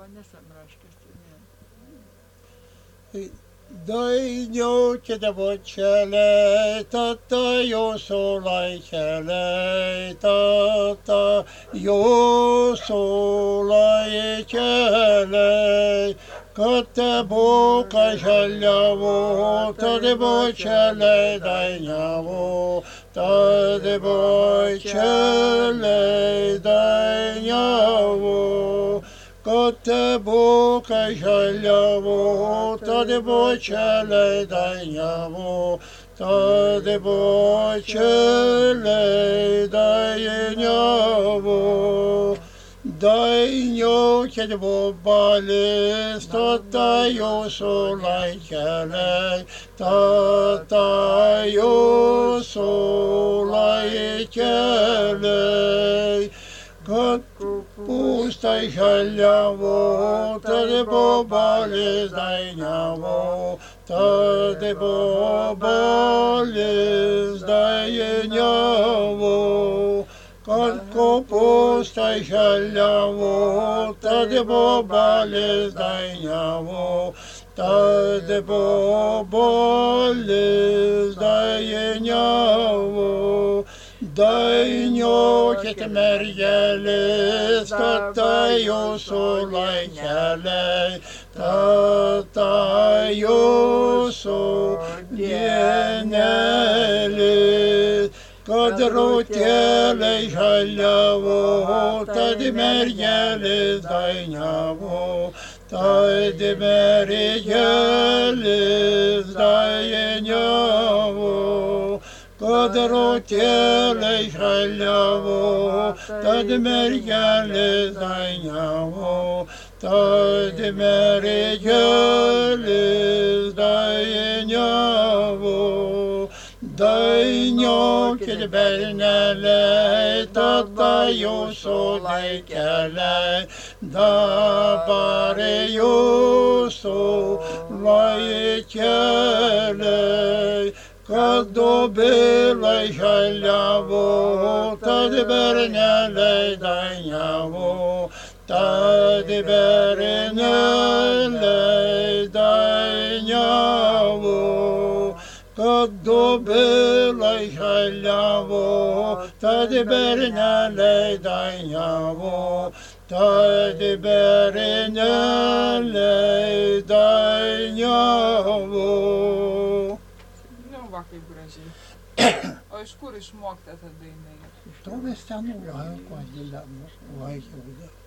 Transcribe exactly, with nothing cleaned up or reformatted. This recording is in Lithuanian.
arba nesamraškės. Dainiau kėdavo čeliai, tata jūsų laikeliai, tata jūsų laikeliai, kad tebuka žaliavo, tadebo čeliai dainiavo, tadebo čeliai dainiavo. Kad tebuka žaliavo, tadebo čeliai dainiavo, tadebo čeliai dainiavo. Dainio kėdavo balis, tata jūsų laikeliai, tata jūsų laikeliai. Kad pustai žaliavo, tadebo balis dainiavo, tadebo balis dainiavo. Kad kopustai žaliavo, tadebo balis dainiavo, tadebo balis dainiavo. Dainiokit mergelis, tata jūsų laikeliai, tata jūsų dienelis. Kad rūtėliai žaliavo, tad mergelis dainiavo, tad mergelis dainiavo. Kad rūtėliai žaliavo, tad mergelis dainiavo, tad mergelis dainiavo. Dainiokit berneliai, tata jūsų laikeliai, dabar jūsų laikeliai. Kad dobilai žaliavo, tad berneliai dainiavo, tad berneliai dainiavo. Kad dobilai žaliavo, tad berneliai dainiavo, tad berneliai dainiavo. Va, kaip gražiai. O iš kur išmokta ta daina? Iš to mes ten laiko, laikiau.